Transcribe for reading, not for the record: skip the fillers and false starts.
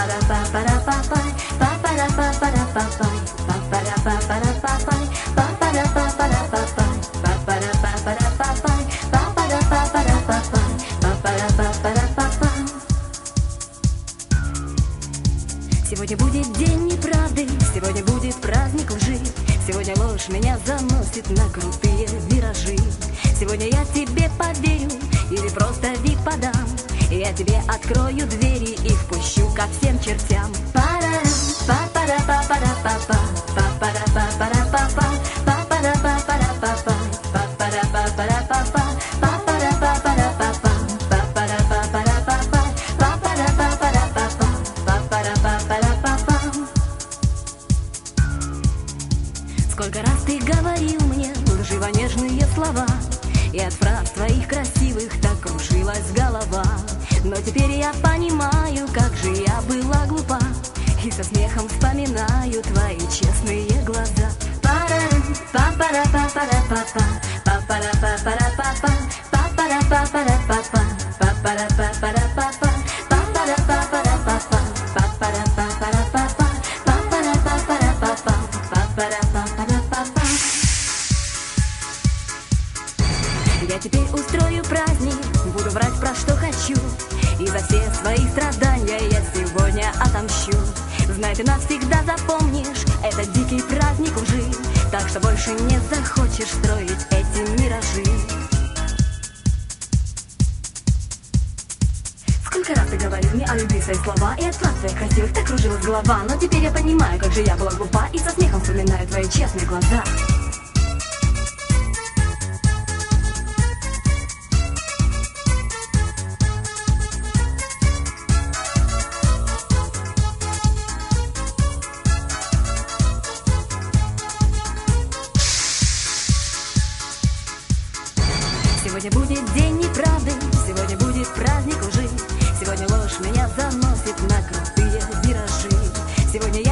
Сегодня будет день неправды, сегодня будет праздник лжи. Сегодня ложь меня заносит на крутые виражи. Сегодня я тебе поверю или просто вид подам. Я тебе открою двери и впущу ко всем чертям. Сколько раз ты говорил мне лживо-нежные слова, и от фраз твоих красивых так кружилась голова. Но теперь я понимаю, как же я была глупа, и со смехом вспоминаю твои честные глаза. Я теперь устрою праздник, буду врать про что хочу, и за все свои страдания я сегодня отомщу. Знай, ты навсегда запомнишь этот дикий праздник лжи, так что больше не захочешь строить эти миражи. Сколько раз ты говорил мне о любви, свои слова, и от фраз твоих красивых так кружилась голова. Но теперь я понимаю, как же я была глупа, и со смехом вспоминаю твои честные глаза. Сегодня будет день неправды, сегодня будет праздник лжи. Сегодня ложь меня заносит на крутые виражи. Сегодня